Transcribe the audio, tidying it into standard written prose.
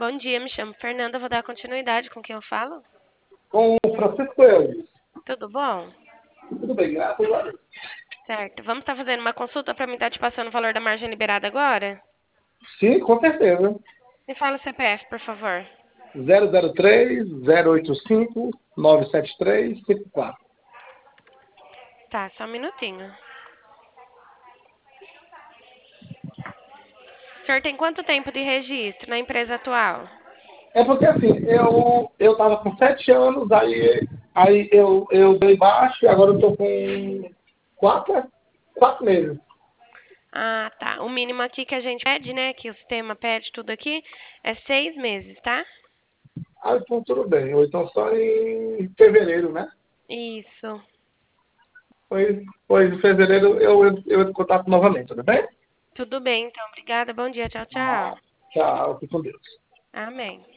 Bom dia, me chamo Fernanda, vou dar continuidade com quem eu falo. Com o Francisco Elvis. Tudo bom? Tudo bem, graças a Deus. Certo. Vamos estar fazendo uma consulta para mim estar te passando o valor da margem liberada agora? Sim, com certeza. Me fala o CPF, por favor. 003-085-973-54. Tá, só um minutinho. O senhor tem quanto tempo de registro na empresa atual? É porque assim, eu tava com 7 anos, aí eu dei baixo e agora eu tô com 4 meses. Ah, tá. O mínimo aqui que a gente pede, né, que o sistema pede tudo aqui, é 6 meses, tá? Aí então tudo bem. Ou então só em fevereiro, né? Isso. Pois em fevereiro eu entro em contato novamente, tudo bem? Tudo bem, então. Obrigada. Bom dia. Tchau, tchau. Tchau, fique com Deus. Amém.